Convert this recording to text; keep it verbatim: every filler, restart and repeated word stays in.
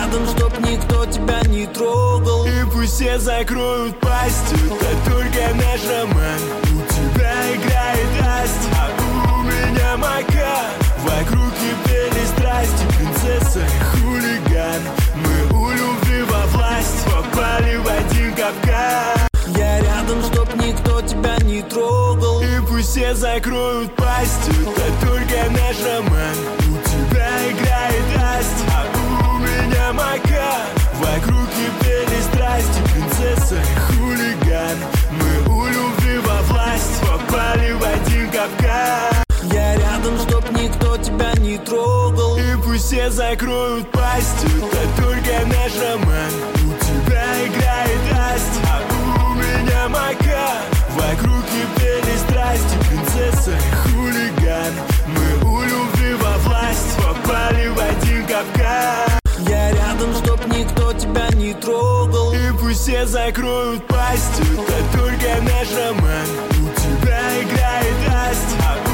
рядом, чтоб никто тебя не трогал. И пусть все закроют пасть, это только наш роман. У тебя играет Асть, а у меня Мака. Вокруг кипели страсти, принцесса и хулиган. Мы у любви во власть, попали в один капкан. Я рядом, чтоб никто тебя не трогал. И пусть все закроют пасть, это только наш роман. У тебя играет Асть, а у меня Мака. Вокруг кипели страсти, принцесса и хулиган. Мы у любви во власть, попали в один капкан. Я рядом, чтоб никто тебя не трогал. И пусть все закроют пасть, это только наш роман. У тебя играет Асть, а у меня Мака. Вокруг кипели страсти, принцесса и хулиган. Мы у любви во власть, попали в один капкан. Я рядом, чтоб никто тебя не трогал. И пусть все закроют пасть, это только наш роман. У тебя играет Асть, а